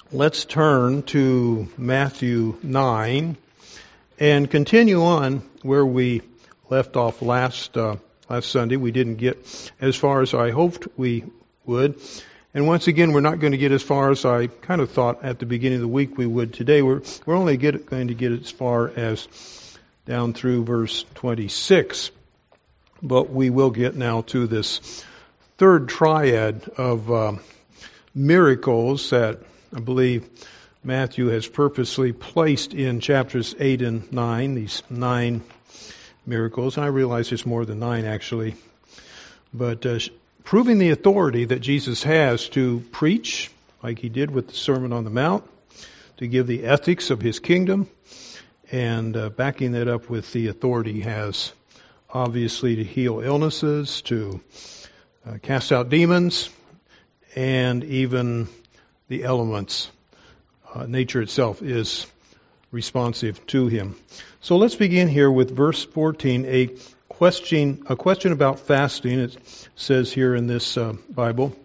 let's turn to Matthew 9 and continue on where we left off last Sunday. We didn't get as far as I hoped we would. And once again, we're not going to get as far as I kind of thought at the beginning of the week we would today. We're only going to get as far as down through verse 26. But we will get now to this third triad of miracles that I believe Matthew has purposely placed in chapters 8 and 9, these 9 miracles. I realize there's more than 9 actually. But proving the authority that Jesus has to preach, like he did with the Sermon on the Mount, to give the ethics of his kingdom, and backing that up with the authority he has, obviously, to heal illnesses, to cast out demons, and even the elements. Nature itself is responsive to him. So let's begin here with verse 14, a question about fasting. It says here in this Bible.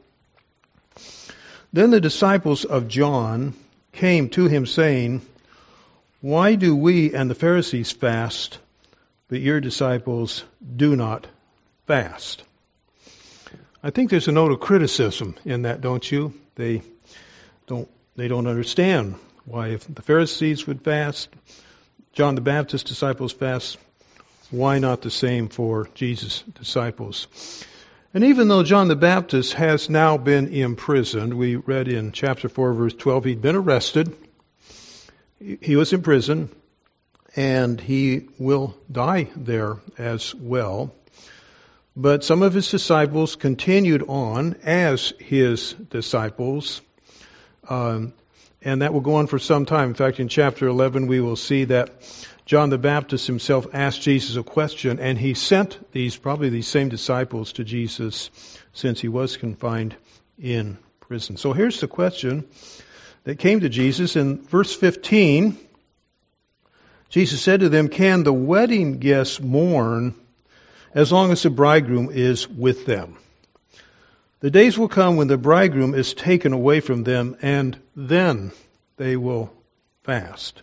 Then the disciples of John came to him saying, "Why do we and the Pharisees fast, but your disciples do not fast?" I think there's a note of criticism in that, don't you? They don't understand why if the Pharisees would fast, John the Baptist's disciples fast, why not the same for Jesus' disciples? And even though John the Baptist has now been imprisoned, we read in chapter 4, verse 12, he'd been arrested, he was in prison, and he will die there as well. But some of his disciples continued on as his disciples, and that will go on for some time. In fact, in chapter 11, we will see that John the Baptist himself asked Jesus a question, and he sent probably these same disciples to Jesus since he was confined in prison. So here's the question that came to Jesus in verse 15. Jesus said to them, "Can the wedding guests mourn as long as the bridegroom is with them? The days will come when the bridegroom is taken away from them, and then they will fast."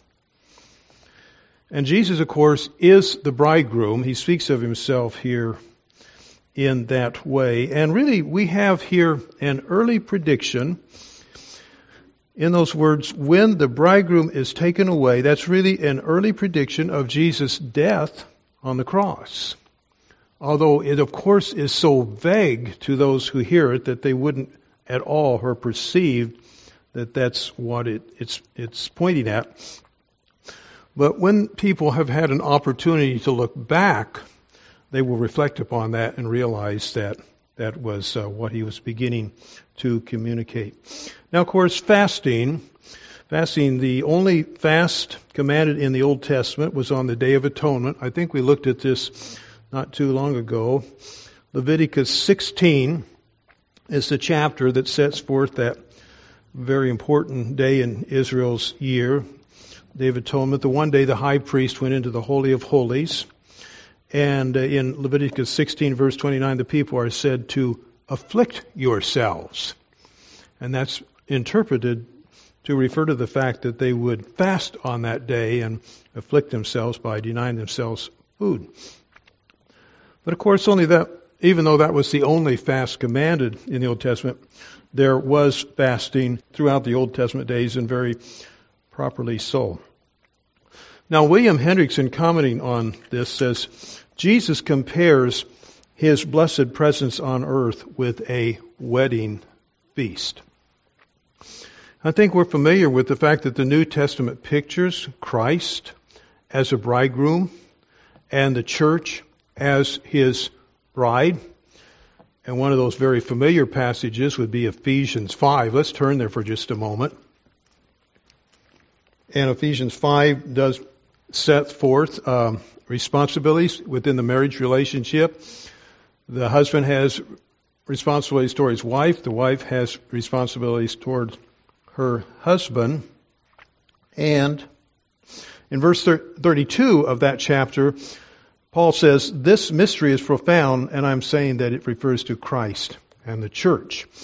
And Jesus, of course, is the bridegroom. He speaks of himself here in that way. And really, we have here an early prediction in those words, when the bridegroom is taken away. That's really an early prediction of Jesus' death on the cross. Although it, of course, is so vague to those who hear it that they wouldn't at all or perceive that that's what it's pointing at. But when people have had an opportunity to look back, they will reflect upon that and realize that that was what he was beginning to communicate. Now, of course, fasting, the only fast commanded in the Old Testament was on the Day of Atonement. I think we looked at this not too long ago. Leviticus 16 is the chapter that sets forth that very important day in Israel's year, Day of Atonement, the one day the high priest went into the Holy of Holies. And in Leviticus 16, verse 29, the people are said to afflict yourselves. And that's interpreted to refer to the fact that they would fast on that day and afflict themselves by denying themselves food. But of course, even though that was the only fast commanded in the Old Testament, there was fasting throughout the Old Testament days, and very properly so. Now, William Hendrickson, commenting on this, says, Jesus compares his blessed presence on earth with a wedding feast. I think we're familiar with the fact that the New Testament pictures Christ as a bridegroom and the church as his bride. And one of those very familiar passages would be Ephesians 5. Let's turn there for just a moment. And Ephesians 5 does set forth responsibilities within the marriage relationship. The husband has responsibilities toward his wife. The wife has responsibilities toward her husband. And in verse 32 of that chapter, Paul says, "This mystery is profound," and I'm saying that it refers to Christ and the church.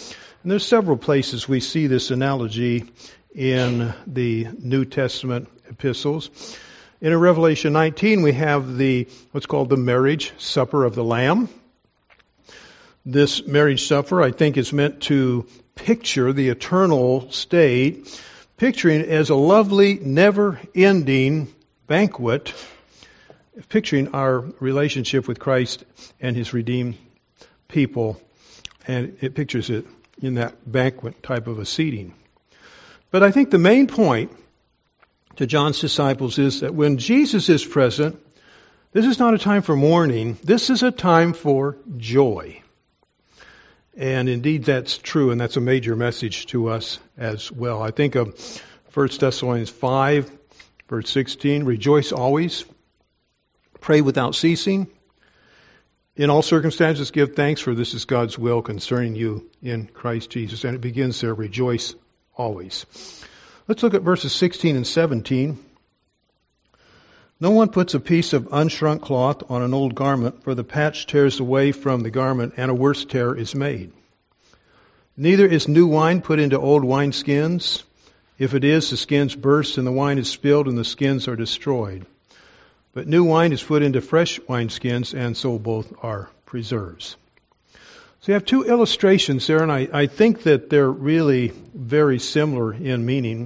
And there's several places we see this analogy in the New Testament epistles. In Revelation 19, we have what's called the marriage supper of the Lamb. This marriage supper, I think, is meant to picture the eternal state, picturing it as a lovely, never-ending banquet, picturing our relationship with Christ and His redeemed people, and it pictures it in that banquet type of a seating. But I think the main point to John's disciples is that when Jesus is present, this is not a time for mourning, this is a time for joy. And indeed that's true, and that's a major message to us as well. I think of 1 Thessalonians 5, verse 16, rejoice always, pray without ceasing. In all circumstances give thanks, for this is God's will concerning you in Christ Jesus. And it begins there, rejoice always. Let's look at verses 16 and 17. No one puts a piece of unshrunk cloth on an old garment, for the patch tears away from the garment, and a worse tear is made. Neither is new wine put into old wineskins. If it is, the skins burst, and the wine is spilled, and the skins are destroyed. But new wine is put into fresh wineskins, and so both are preserves. So you have two illustrations there, and I think that they're really very similar in meaning.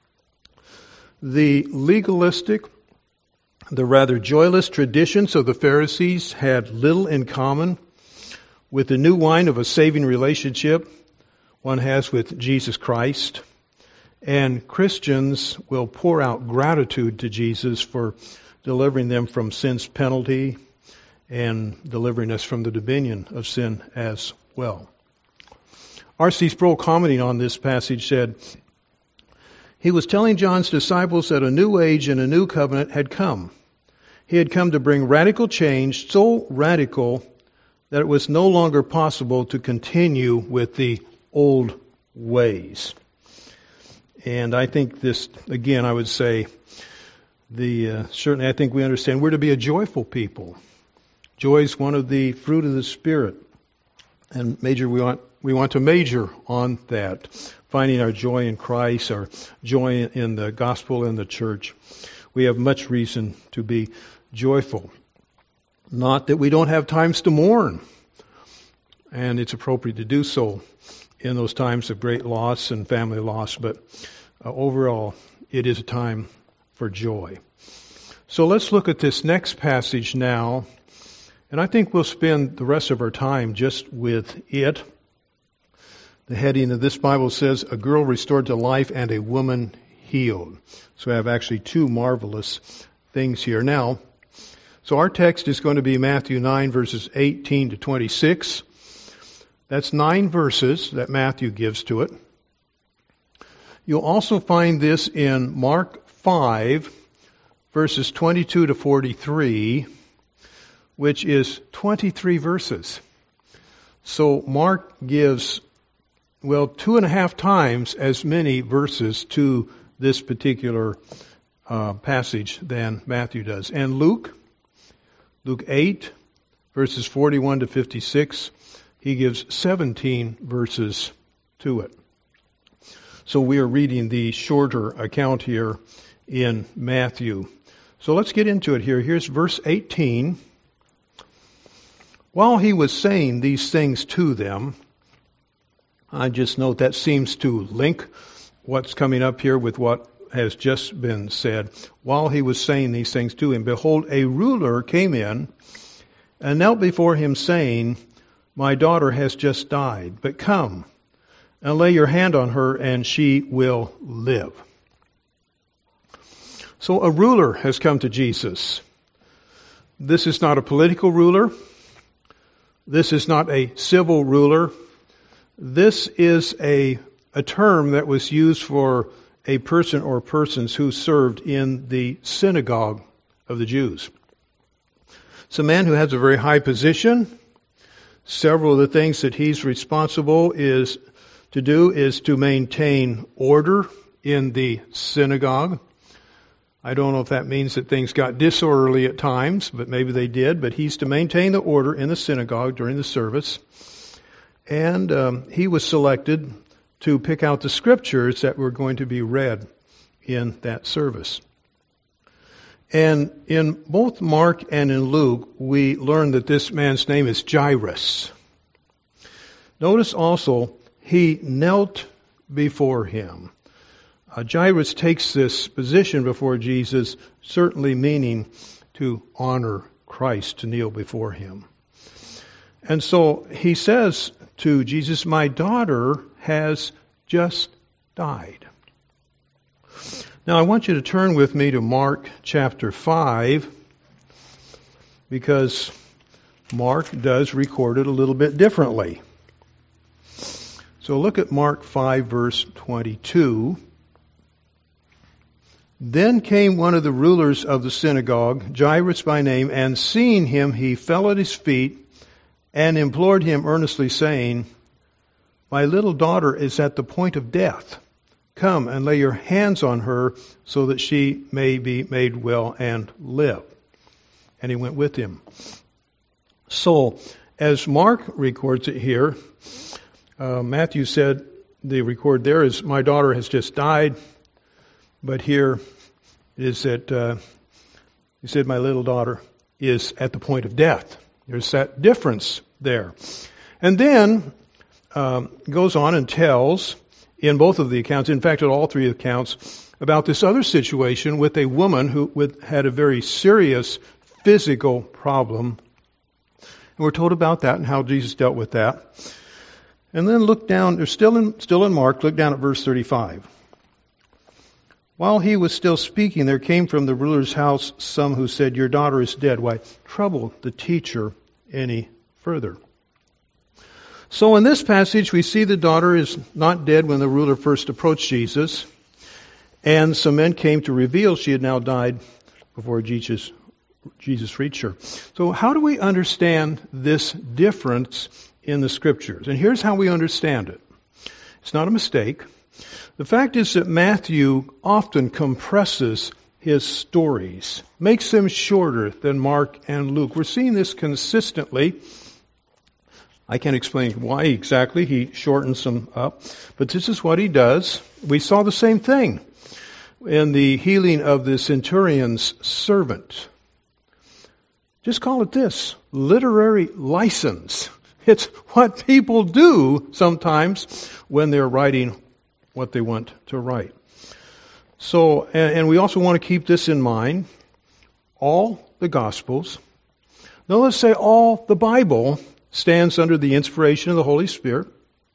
The legalistic, the rather joyless traditions of the Pharisees had little in common with the new wine of a saving relationship one has with Jesus Christ. And Christians will pour out gratitude to Jesus for delivering them from sin's penalty and delivering us from the dominion of sin as well. R.C. Sproul, commenting on this passage, said, he was telling John's disciples that a new age and a new covenant had come. He had come to bring radical change, so radical that it was no longer possible to continue with the old ways. And I think this, again, I would say, certainly I think we understand we're to be a joyful people. Joy is one of the fruit of the Spirit. And we want to major on that, finding our joy in Christ, our joy in the gospel and the church. We have much reason to be joyful. Not that we don't have times to mourn, and it's appropriate to do so in those times of great loss and family loss, but overall, it is a time for joy. So let's look at this next passage now, and I think we'll spend the rest of our time just with it. The heading of this Bible says, a girl restored to life and a woman healed. So I have actually two marvelous things here. Now, so our text is going to be Matthew 9, verses 18 to 26. That's 9 verses that Matthew gives to it. You'll also find this in Mark 5, verses 22 to 43, which is 23 verses. So Mark gives, 2.5 times as many verses to this particular passage than Matthew does. And Luke 8, verses 41 to 56, he gives 17 verses to it. So we are reading the shorter account here in Matthew. So let's get into it here. Here's verse 18. While he was saying these things to them, I just note that seems to link what's coming up here with what has just been said. While he was saying these things to him, behold, a ruler came in and knelt before him, saying, my daughter has just died, but come and lay your hand on her, and she will live. So a ruler has come to Jesus. This is not a political ruler. This is not a civil ruler. This is a term that was used for a person or persons who served in the synagogue of the Jews. It's a man who has a very high position. Several of the things that he's responsible is to maintain order in the synagogue. I don't know if that means that things got disorderly at times, but maybe they did. But he's to maintain the order in the synagogue during the service. And he was selected to pick out the scriptures that were going to be read in that service. And in both Mark and in Luke, we learn that this man's name is Jairus. Notice also, he knelt before him. Jairus takes this position before Jesus, certainly meaning to honor Christ, to kneel before him. And so he says to Jesus, "My daughter has just died." Now I want you to turn with me to Mark chapter 5, because Mark does record it a little bit differently. So look at Mark 5, verse 22. Then came one of the rulers of the synagogue, Jairus by name, and seeing him, he fell at his feet and implored him earnestly, saying, "My little daughter is at the point of death. Come and lay your hands on her so that she may be made well and live." And he went with him. So, as Mark records it here, Matthew said, the record there is, "My daughter has just died." But here is that he said, "My little daughter is at the point of death." There's that difference there. And then goes on and tells, in both of the accounts, in fact, in all three accounts, about this other situation with a woman who had a very serious physical problem. And we're told about that and how Jesus dealt with that. And then look down, they're still in Mark, look down at verse 35. While he was still speaking, there came from the ruler's house some who said, "Your daughter is dead. Why trouble the teacher any further?" So in this passage, we see the daughter is not dead when the ruler first approached Jesus, and some men came to reveal she had now died before Jesus reached her. So how do we understand this difference in the Scriptures? And here's how we understand it. It's not a mistake. The fact is that Matthew often compresses his stories, makes them shorter than Mark and Luke. We're seeing this consistently. I can't explain why exactly he shortens them up, but this is what he does. We saw the same thing in the healing of the centurion's servant. Just call it this, literary license. It's what people do sometimes when they're writing what they want to write. So, and we also want to keep this in mind. All the Gospels, now let's say all the Bible, stands under the inspiration of the Holy Spirit,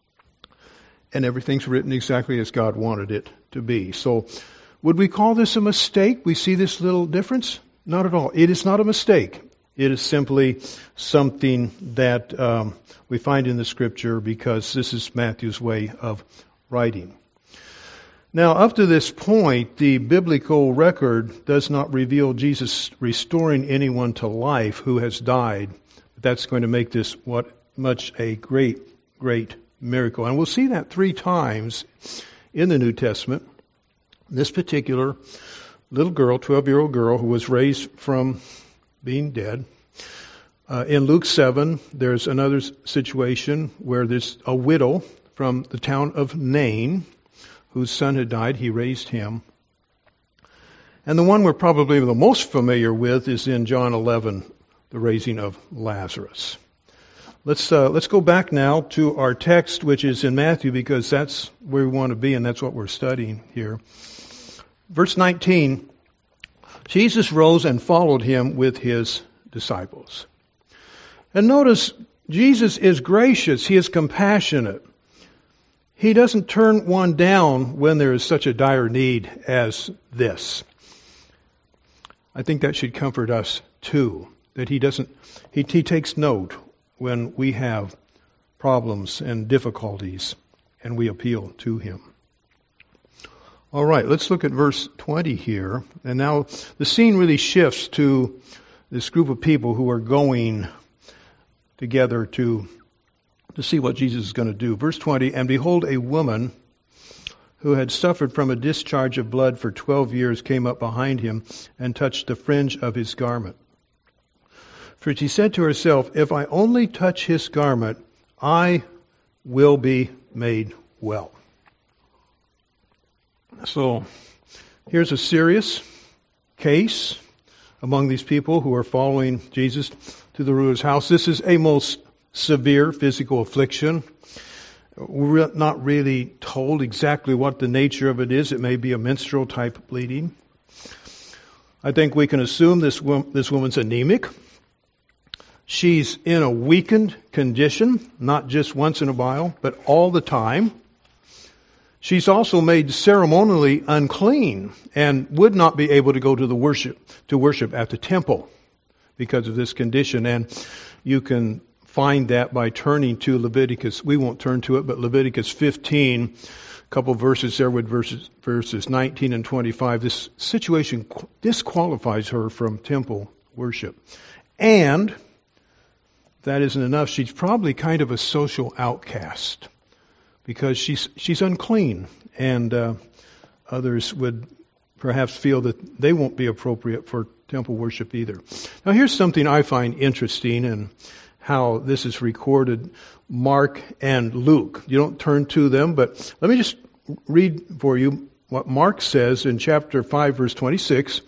and everything's written exactly as God wanted it to be. So, would we call this a mistake? We see this little difference? Not at all. It is not a mistake. It is simply something that we find in the Scripture because this is Matthew's way of writing. Now, up to this point, the biblical record does not reveal Jesus restoring anyone to life who has died. That's going to make this much a great, great miracle. And we'll see that 3 times in the New Testament. This particular little girl, 12-year-old girl, who was raised from being dead. In Luke 7, there's another situation where there's a widow from the town of Nain, whose son had died. He raised him. And the one we're probably the most familiar with is in John 11, the raising of Lazarus. Let's go back now to our text, which is in Matthew, because that's where we want to be, and that's what we're studying here. Verse 19, Jesus rose and followed him with his disciples. And notice, Jesus is gracious. He is compassionate. He doesn't turn one down when there is such a dire need as this. I think that should comfort us too, that he takes note when we have problems and difficulties and we appeal to him. All right, let's look at verse 20 here. And now the scene really shifts to this group of people who are going together to see what Jesus is going to do. Verse 20, "And behold, a woman who had suffered from a discharge of blood for 12 years came up behind him and touched the fringe of his garment. For she said to herself, 'If I only touch his garment, I will be made well. So here's a serious case among these people who are following Jesus to the ruler's house. This is a most severe physical affliction. We're not really told exactly what the nature of it is. It may be a menstrual type bleeding. I think we can assume this woman's anemic. She's in a weakened condition, not just once in a while, but all the time. She's also made ceremonially unclean and would not be able to go to worship at the temple because of this condition. And you can find that by turning to Leviticus. We won't turn to it, but Leviticus 15, a couple of verses there with verses 19 and 25. This situation disqualifies her from temple worship. And if that isn't enough, she's probably kind of a social outcast because she's unclean, and others would perhaps feel that they won't be appropriate for temple worship either. Now here's something I find interesting in how this is recorded, Mark and Luke. You don't turn to them, but let me just read for you what Mark says in chapter 5, verse 26.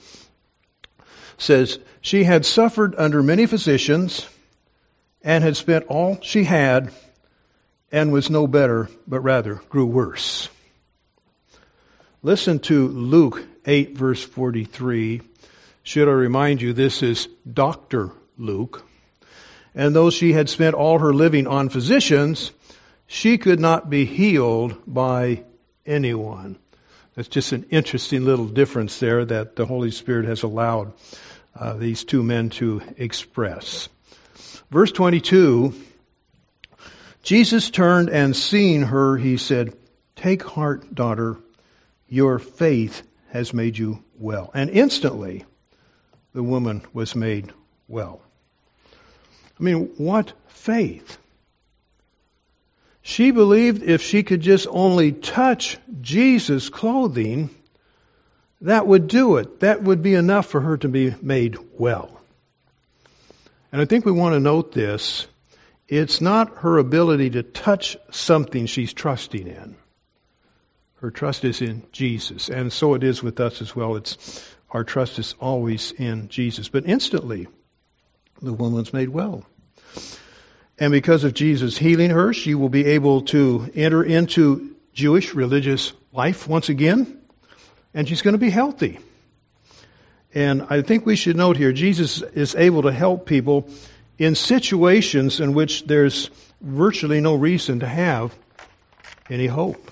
Says, she had suffered under many physicians and had spent all she had and was no better, but rather grew worse. Listen to Luke 8, verse 43. Should I remind you, this is Dr. Luke. And though she had spent all her living on physicians, she could not be healed by anyone. That's just an interesting little difference there that the Holy Spirit has allowed these two men to express. Verse 22, Jesus turned and seeing her, he said, "Take heart, daughter, your faith has made you well." And instantly, the woman was made well. I mean, what faith? She believed if she could just only touch Jesus' clothing, that would do it. That would be enough for her to be made well. And I think we want to note this. It's not her ability to touch something she's trusting in. Her trust is in Jesus. And so it is with us as well. Our trust is always in Jesus. But instantly, the woman's made well. And because of Jesus healing her, she will be able to enter into Jewish religious life once again. And she's going to be healthy. And I think we should note here, Jesus is able to help people in situations in which there's virtually no reason to have any hope.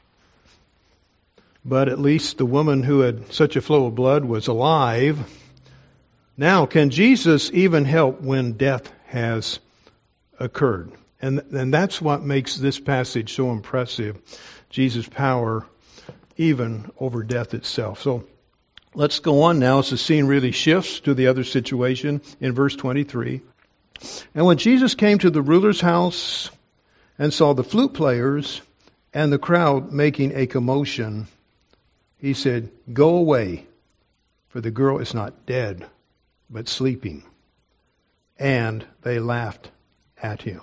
But at least the woman who had such a flow of blood was alive. Now, can Jesus even help when death has occurred? And that's what makes this passage so impressive. Jesus' power even over death itself. So let's go on now as the scene really shifts to the other situation in verse 23. And when Jesus came to the ruler's house and saw the flute players and the crowd making a commotion, he said, "Go away, for the girl is not dead, but sleeping." And they laughed at him.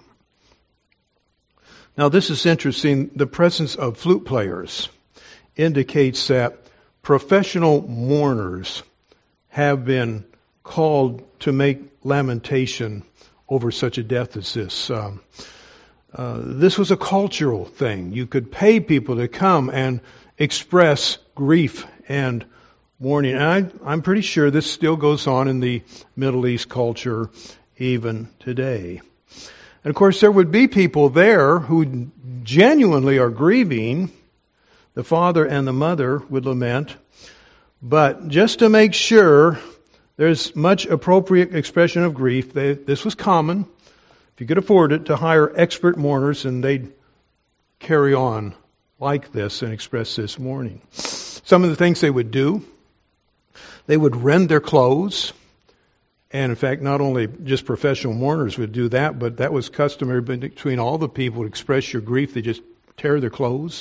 Now this is interesting. The presence of flute players indicates that professional mourners have been called to make lamentation over such a death as this. This was a cultural thing. You could pay people to come and express grief and mourning. And I'm pretty sure this still goes on in the Middle East culture even today. And of course there would be people there who genuinely are grieving. The father and the mother would lament. But just to make sure there's much appropriate expression of grief, this was common, if you could afford it, to hire expert mourners, and they'd carry on like this and express this mourning. Some of the things they would do, they would rend their clothes. And in fact, not only just professional mourners would do that, but that was customary between all the people to express your grief. They just tear their clothes.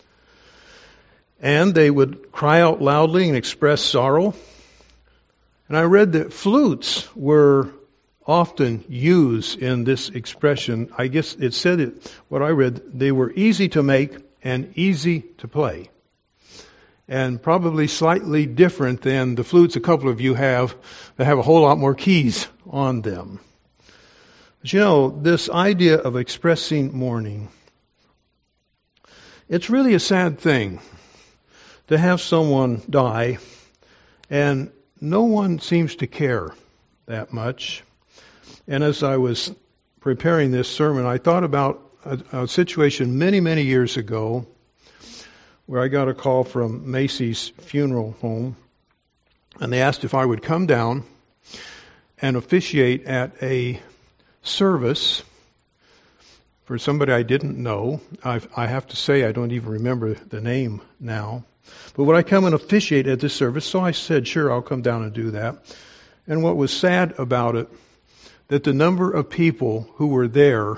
And they would cry out loudly and express sorrow. And I read that flutes were often use in this expression. I guess it said it, what I read, they were easy to make and easy to play. And probably slightly different than the flutes a couple of you have that have a whole lot more keys on them. But this idea of expressing mourning, it's really a sad thing to have someone die and no one seems to care that much. And as I was preparing this sermon, I thought about a situation many, many years ago where I got a call from Macy's funeral home, and they asked if I would come down and officiate at a service for somebody I didn't know. I have to say I don't even remember the name now. But would I come and officiate at this service? So I said, sure, I'll come down and do that. And what was sad about it, that the number of people who were there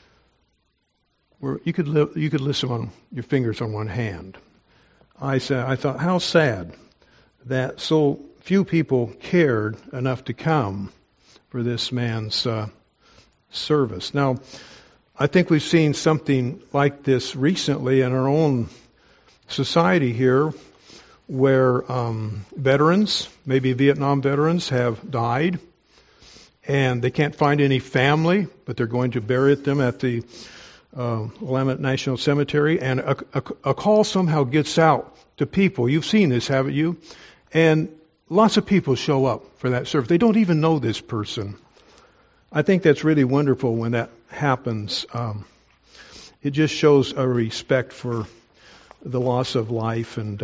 you could list them on your fingers on one hand. I thought, how sad that so few people cared enough to come for this man's service. Now, I think we've seen something like this recently in our own society here, where veterans, maybe Vietnam veterans, have died, and they can't find any family, but they're going to bury them at the Willamette National Cemetery, and a call somehow gets out to people. You've seen this, haven't you? And lots of people show up for that service. They don't even know this person. I think that's really wonderful when that happens. It just shows a respect for the loss of life. And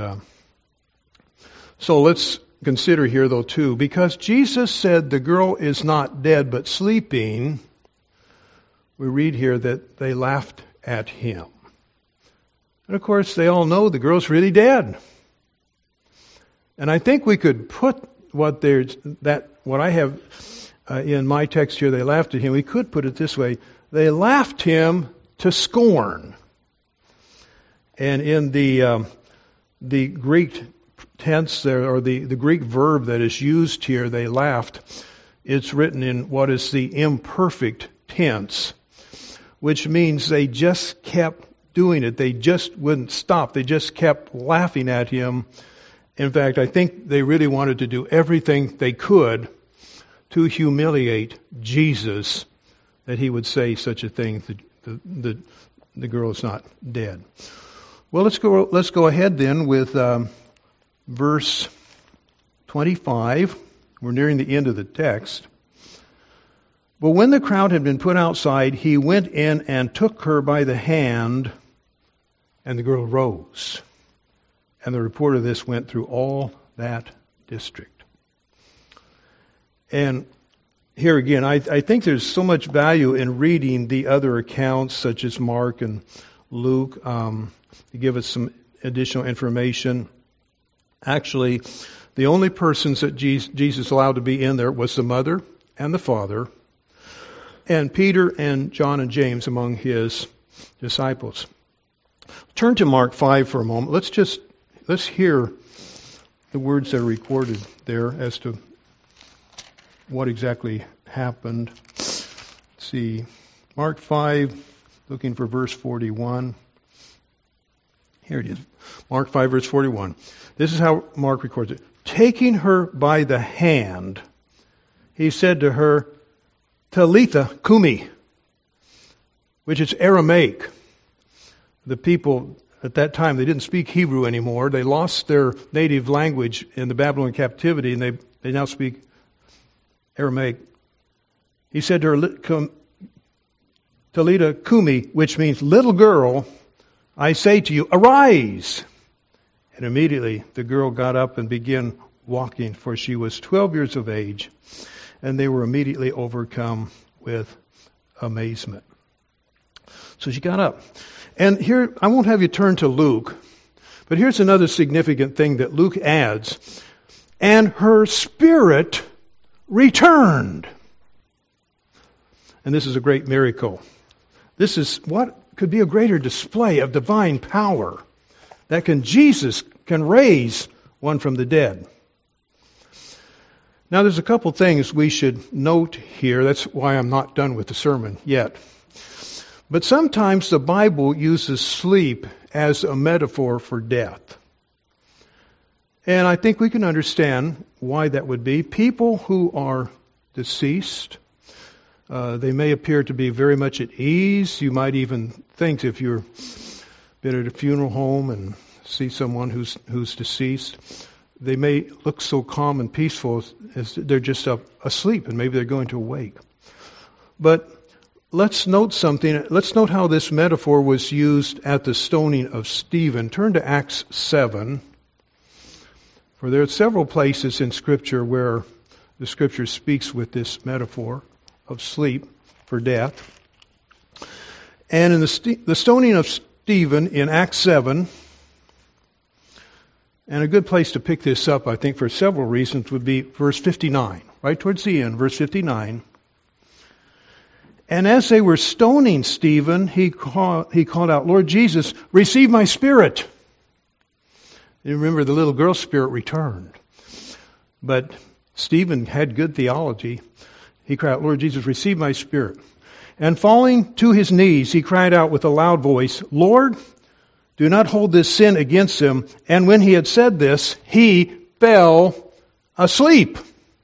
so let's consider here, though, too, because Jesus said the girl is not dead but sleeping, we read here that they laughed at him. And of course, they all know the girl's really dead. And I think we could put what I have in my text here, they laughed at him. We could put it this way: they laughed him to scorn. And in the Greek tense there, or the Greek verb that is used here, they laughed, it's written in what is the imperfect tense, which means they just kept doing it. They just wouldn't stop. They just kept laughing at him. In fact, I think they really wanted to do everything they could to humiliate Jesus, that he would say such a thing, that the girl is not dead. Well, let's go ahead then with verse 25. We're nearing the end of the text. But when the crowd had been put outside, he went in and took her by the hand, and the girl rose. And the report of this went through all that district. And here again, I think there's so much value in reading the other accounts, such as Mark and Luke, to give us some additional information. Actually, the only persons that Jesus allowed to be in there was the mother and the father, and Peter and John and James among his disciples. Turn to Mark 5 for a moment. Let's hear the words that are recorded there as to what exactly happened. Let's see. Mark 5, looking for verse 41. Here it is. Mark 5, verse 41. This is how Mark records it. Taking her by the hand, he said to her, Talitha Kumi, which is Aramaic. The people at that time, they didn't speak Hebrew anymore. They lost their native language in the Babylonian captivity, and they now speak Aramaic. He said to her, Talitha Kumi, which means little girl, I say to you, arise. And immediately the girl got up and began walking, for she was 12 years of age. And they were immediately overcome with amazement. So she got up. And here, I won't have you turn to Luke, but here's another significant thing that Luke adds. And her spirit returned. And this is a great miracle. This is what could be a greater display of divine power, that Jesus can raise one from the dead. Now there's a couple things we should note here. That's why I'm not done with the sermon yet. But sometimes the Bible uses sleep as a metaphor for death. And I think we can understand why that would be. People who are deceased, they may appear to be very much at ease. You might even think, if you've been at a funeral home and see someone who's deceased, they may look so calm and peaceful as they're just asleep, and maybe they're going to awake. But let's note something. Let's note how this metaphor was used at the stoning of Stephen. Turn to Acts 7. For there are several places in Scripture where the Scripture speaks with this metaphor of sleep for death. And in the stoning of Stephen in Acts 7, and a good place to pick this up, I think, for several reasons would be verse 59, right towards the end, verse 59. And as they were stoning Stephen, he called out, "Lord Jesus, receive my spirit." You remember, the little girl's spirit returned. But Stephen had good theology. He cried out, "Lord Jesus, receive my spirit." And falling to his knees, he cried out with a loud voice, "Lord, do not hold this sin against him." And when he had said this, he fell asleep.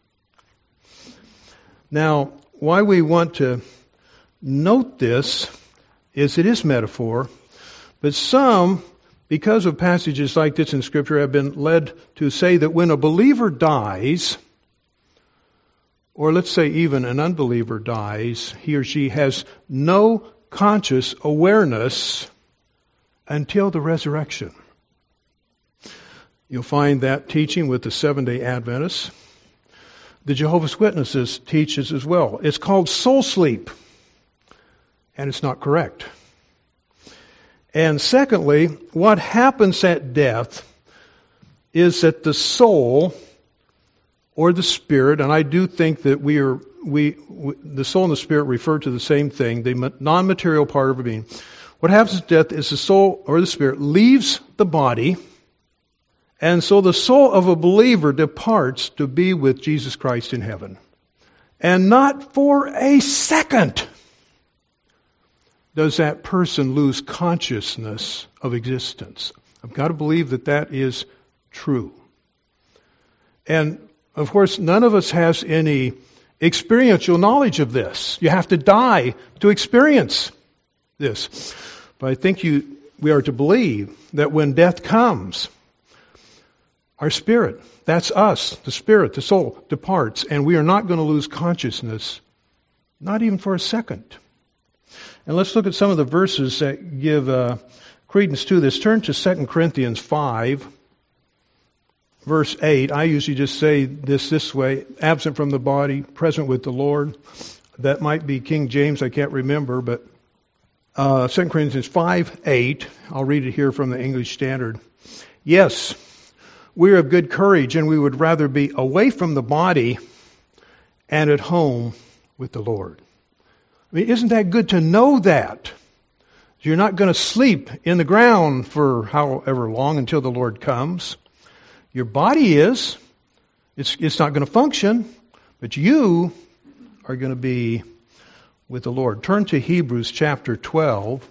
Now, why we want to note this is it is metaphor, but some, because of passages like this in Scripture, have been led to say that when a believer dies, or let's say even an unbeliever dies, he or she has no conscious awareness until the resurrection. You'll find that teaching with the Seventh-day Adventists. The Jehovah's Witnesses teaches as well. It's called soul sleep, and it's not correct. And secondly, what happens at death is that the soul or the spirit, and I do think that the soul and the spirit refer to the same thing, the non-material part of our being. What happens at death is the soul or the spirit leaves the body, and so the soul of a believer departs to be with Jesus Christ in heaven. And not for a second does that person lose consciousness of existence. I've got to believe that that is true. And, of course, none of us has any experiential knowledge of this. You have to die to experience this. But I think we are to believe that when death comes, our spirit, that's us, the spirit, the soul, departs, and we are not going to lose consciousness, not even for a second. And let's look at some of the verses that give credence to this. Turn to 2 Corinthians 5, verse 8. I usually just say this way, absent from the body, present with the Lord. That might be King James, I can't remember, but 2 Corinthians 5:8, I'll read it here from the English Standard. "Yes, we are of good courage, and we would rather be away from the body and at home with the Lord." I mean, isn't that good to know that? You're not going to sleep in the ground for however long until the Lord comes. Your body is. It's not going to function, but you are going to be with the Lord. Turn to Hebrews chapter 12.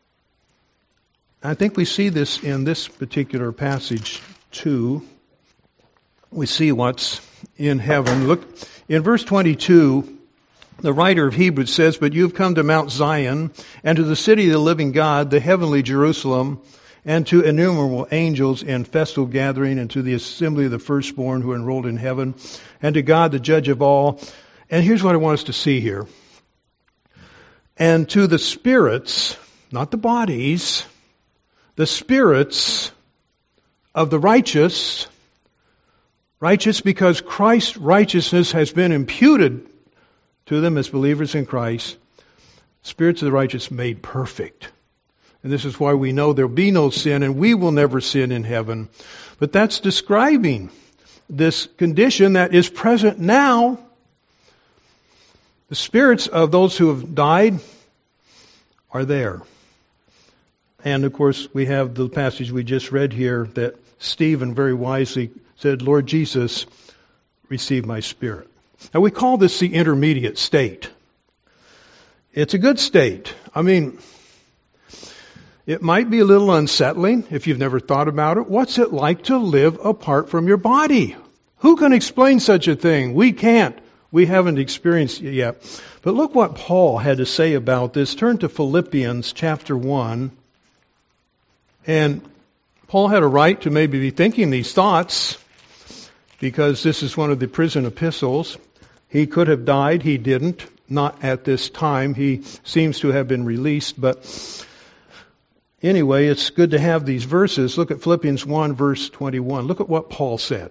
I think we see this in this particular passage too. We see what's in heaven. Look, in verse 22, the writer of Hebrews says, "But you have come to Mount Zion, and to the city of the living God, the heavenly Jerusalem, and to innumerable angels in festal gathering, and to the assembly of the firstborn who are enrolled in heaven, and to God the judge of all." And here's what I want us to see here. "And to the spirits," not the bodies, "the spirits of the righteous," righteous because Christ's righteousness has been imputed to them as believers in Christ, spirits of the righteous made perfect. And this is why we know there will be no sin, and we will never sin in heaven. But that's describing this condition that is present now. The spirits of those who have died are there. And of course, we have the passage we just read here that Stephen very wisely said, "Lord Jesus, receive my Spirit. Now we call this the intermediate state. It's a good state. I mean, it might be a little unsettling if you've never thought about it. What's it like to live apart from your body? Who can explain such a thing? We can't. We haven't experienced it yet. But look what Paul had to say about this. Turn to Philippians chapter 1. And Paul had a right to maybe be thinking these thoughts because this is one of the prison epistles. He could have died. He didn't. Not at this time. He seems to have been released. But anyway, it's good to have these verses. Look at Philippians 1 verse 21. Look at what Paul said.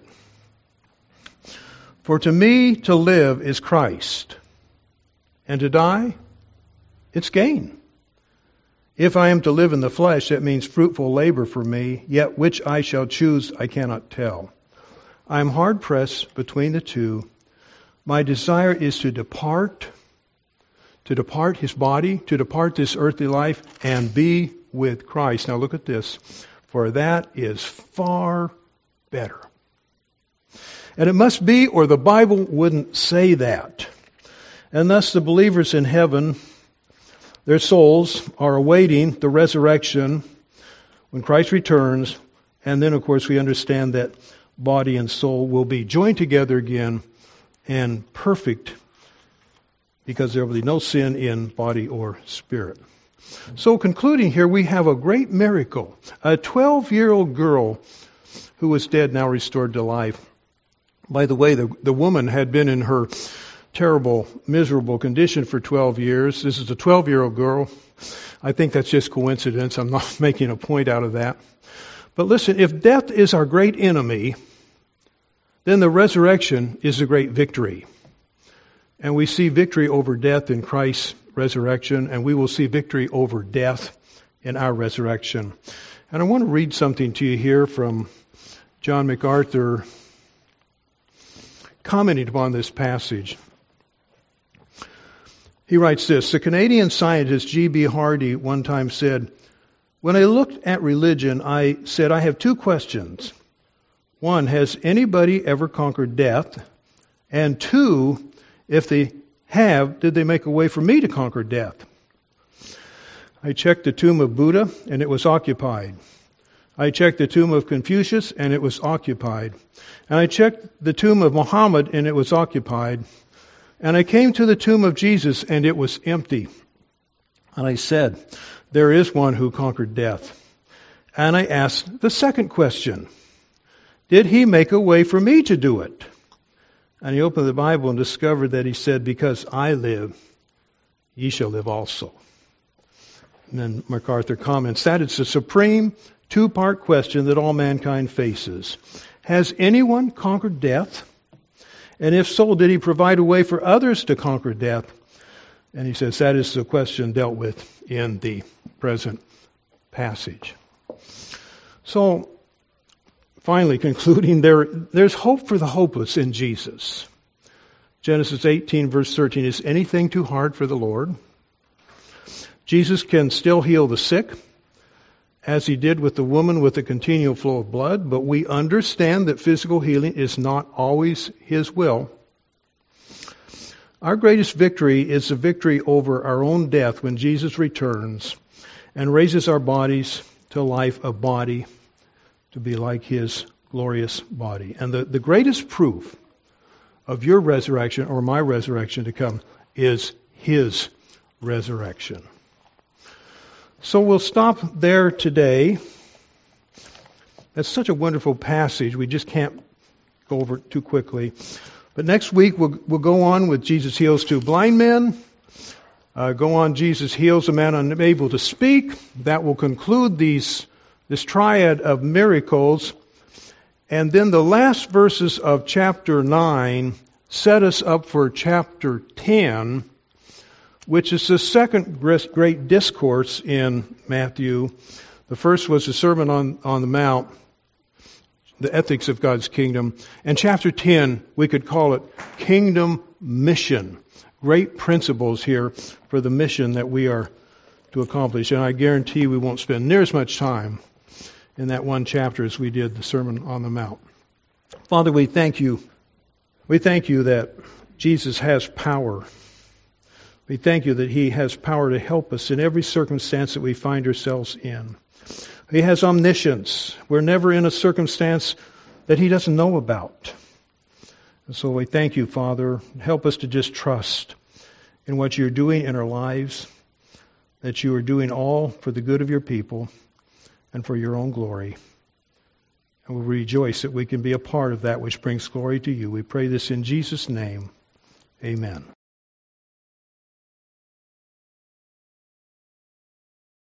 For to me to live is Christ, and to die, it's gain. If I am to live in the flesh, that means fruitful labor for me, yet which I shall choose I cannot tell. I am hard pressed between the two. My desire is to depart his body, to depart this earthly life, and be with Christ. Now look at this. For that is far better. And it must be, or the Bible wouldn't say that. And thus the believers in heaven, their souls are awaiting the resurrection when Christ returns. And then, of course, we understand that body and soul will be joined together again and perfect because there will be no sin in body or spirit. So concluding here, we have a great miracle. A 12-year-old girl who was dead, now restored to life. By the way, the woman had been in her terrible, miserable condition for 12 years. This is a 12-year-old girl. I think that's just coincidence. I'm not making a point out of that. But listen, if death is our great enemy, then the resurrection is a great victory. And we see victory over death in Christ's resurrection, and we will see victory over death in our resurrection. And I want to read something to you here from John MacArthur, commenting upon this passage. He writes this: the Canadian scientist G.B. Hardy one time said, when I looked at religion, I said, I have two questions. One, has anybody ever conquered death? And two, if they have, did they make a way for me to conquer death? I checked the tomb of Buddha, and it was occupied. I checked the tomb of Confucius, and it was occupied. And I checked the tomb of Muhammad, and it was occupied. And I came to the tomb of Jesus, and it was empty. And I said, there is one who conquered death. And I asked the second question, did he make a way for me to do it? And he opened the Bible and discovered that he said, because I live, ye shall live also. And then MacArthur comments, that is the supreme two-part question that all mankind faces. Has anyone conquered death? And if so, did he provide a way for others to conquer death? And he says that is the question dealt with in the present passage. So, finally concluding, there's hope for the hopeless in Jesus. Genesis 18 verse 13, is anything too hard for the Lord? Jesus can still heal the sick, as he did with the woman with the continual flow of blood, but we understand that physical healing is not always his will. Our greatest victory is the victory over our own death when Jesus returns and raises our bodies to life, a body to be like his glorious body. And the greatest proof of your resurrection or my resurrection to come is his resurrection. So we'll stop there today. That's such a wonderful passage. We just can't go over it too quickly. But next week we'll go on with Jesus heals two blind men. Go on, Jesus heals a man unable to speak. That will conclude this triad of miracles. And then the last verses of chapter 9 set us up for chapter 10, which is the second great discourse in Matthew. The first was the Sermon on the Mount, the ethics of God's kingdom. And chapter 10, we could call it Kingdom Mission. Great principles here for the mission that we are to accomplish. And I guarantee we won't spend near as much time in that one chapter as we did the Sermon on the Mount. Father, we thank you. We thank you that Jesus has power. We thank you that He has power to help us in every circumstance that we find ourselves in. He has omniscience. We're never in a circumstance that He doesn't know about. And so we thank you, Father. Help us to just trust in what you're doing in our lives, that you are doing all for the good of your people and for your own glory. And we rejoice that we can be a part of that which brings glory to you. We pray this in Jesus' name. Amen.